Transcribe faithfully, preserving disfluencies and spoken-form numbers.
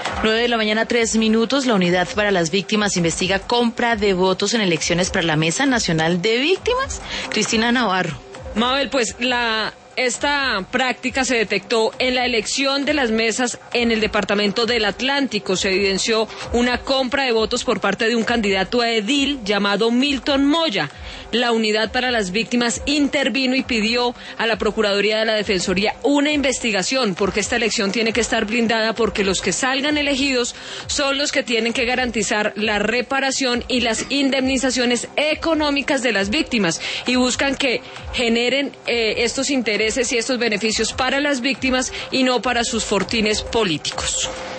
nueve de la mañana, tres minutos. La Unidad para las Víctimas investiga compra de votos en elecciones para la Mesa Nacional de Víctimas. Cristina Navarro. Mabel, pues la... Esta práctica se detectó en la elección de las mesas en el departamento del Atlántico. Se evidenció una compra de votos por parte de un candidato a edil llamado Milton Moya. La Unidad para las Víctimas intervino y pidió a la Procuraduría de la Defensoría una investigación, porque esta elección tiene que estar blindada, porque los que salgan elegidos son los que tienen que garantizar la reparación y las indemnizaciones económicas de las víctimas, y buscan que generen eh, estos intereses y estos beneficios para las víctimas y no para sus fortines políticos.